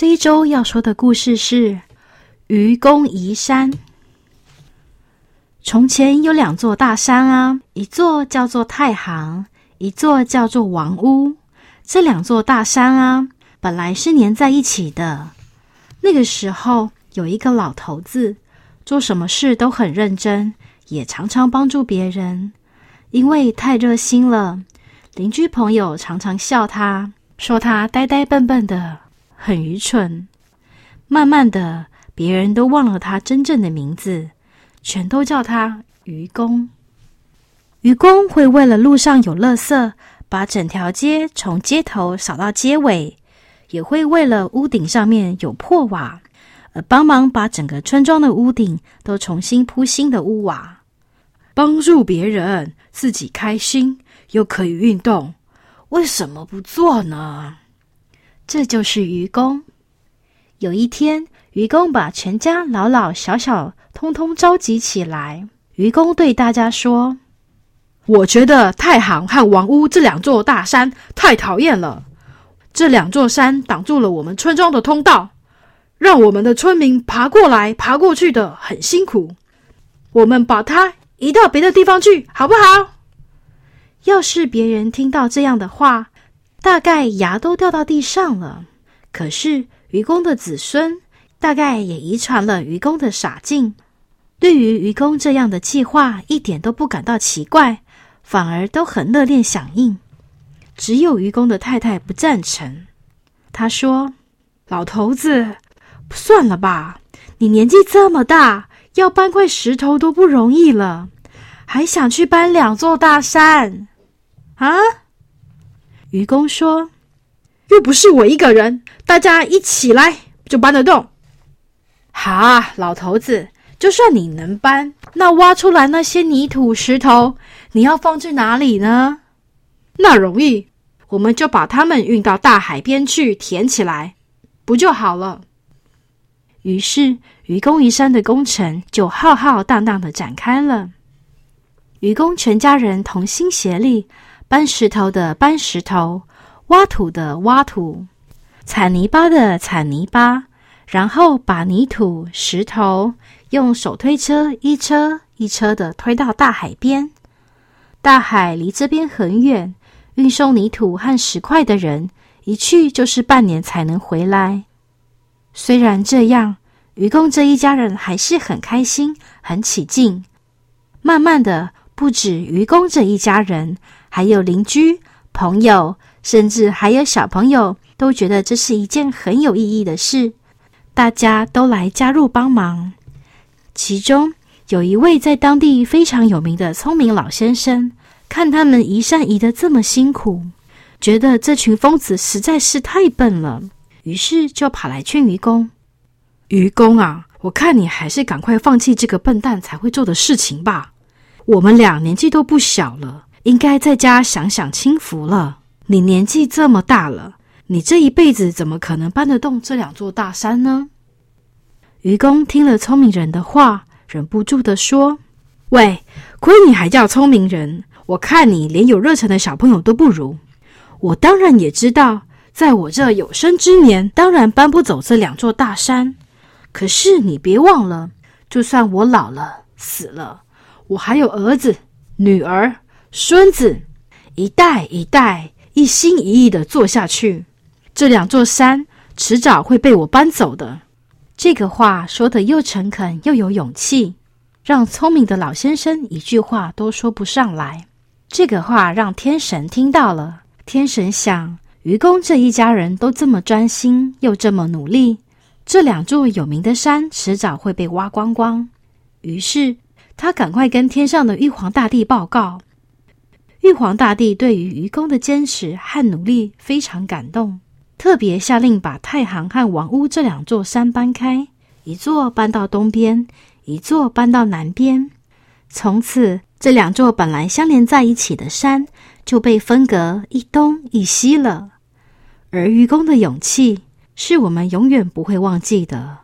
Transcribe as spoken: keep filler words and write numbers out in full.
这一周要说的故事是愚公移山。从前有两座大山啊，一座叫做太行，一座叫做王屋。这两座大山啊，本来是连在一起的。那个时候有一个老头子，做什么事都很认真，也常常帮助别人。因为太热心了，邻居朋友常常笑他，说他呆呆笨笨的，很愚蠢。慢慢的，别人都忘了他真正的名字，全都叫他愚公。愚公会为了路上有垃圾，把整条街从街头扫到街尾，也会为了屋顶上面有破瓦，而帮忙把整个村庄的屋顶都重新铺新的屋瓦。帮助别人，自己开心，又可以运动，为什么不做呢？这就是愚公。有一天，愚公把全家老老小小通通召集起来。愚公对大家说，我觉得太行和王屋这两座大山太讨厌了，这两座山挡住了我们村庄的通道，让我们的村民爬过来爬过去的很辛苦，我们把它移到别的地方去好不好？要是别人听到这样的话，大概牙都掉到地上了。可是愚公的子孙大概也遗传了愚公的傻劲，对于愚公这样的计划一点都不感到奇怪，反而都很热烈响应。只有愚公的太太不赞成。她说，老头子，算了吧，你年纪这么大，要搬块石头都不容易了，还想去搬两座大山啊？愚公说，又不是我一个人，大家一起来就搬得动。好啊，老头子，就算你能搬，那挖出来那些泥土石头，你要放去哪里呢？那容易，我们就把它们运到大海边去填起来，不就好了？于是愚公移山的工程就浩浩荡荡地展开了。愚公全家人同心协力，搬石头的搬石头，挖土的挖土，铲泥巴的铲泥巴，然后把泥土石头用手推车一车一车的推到大海边。大海离这边很远，运送泥土和石块的人一去就是半年才能回来。虽然这样，愚公这一家人还是很开心，很起劲。慢慢的，不止愚公这一家人，还有邻居、朋友，甚至还有小朋友，都觉得这是一件很有意义的事，大家都来加入帮忙。其中有一位在当地非常有名的聪明老先生，看他们移山移得这么辛苦，觉得这群疯子实在是太笨了，于是就跑来劝愚公，愚公啊，我看你还是赶快放弃这个笨蛋才会做的事情吧。我们俩年纪都不小了，应该在家享享清福了。你年纪这么大了，你这一辈子怎么可能搬得动这两座大山呢？愚公听了聪明人的话，忍不住地说，喂，亏你还叫聪明人，我看你连有热忱的小朋友都不如。我当然也知道，在我这有生之年，当然搬不走这两座大山。可是你别忘了，就算我老了死了，我还有儿子、女儿、孙子，一代一代一心一意地做下去，这两座山迟早会被我搬走的。这个话说得又诚恳又有勇气，让聪明的老先生一句话都说不上来。这个话让天神听到了，天神想，愚公这一家人都这么专心，又这么努力，这两座有名的山迟早会被挖光光。于是他赶快跟天上的玉皇大帝报告。玉皇大帝对于愚公的坚持和努力非常感动，特别下令把太行和王屋这两座山搬开，一座搬到东边，一座搬到南边。从此这两座本来相连在一起的山就被分隔一东一西了。而愚公的勇气是我们永远不会忘记的。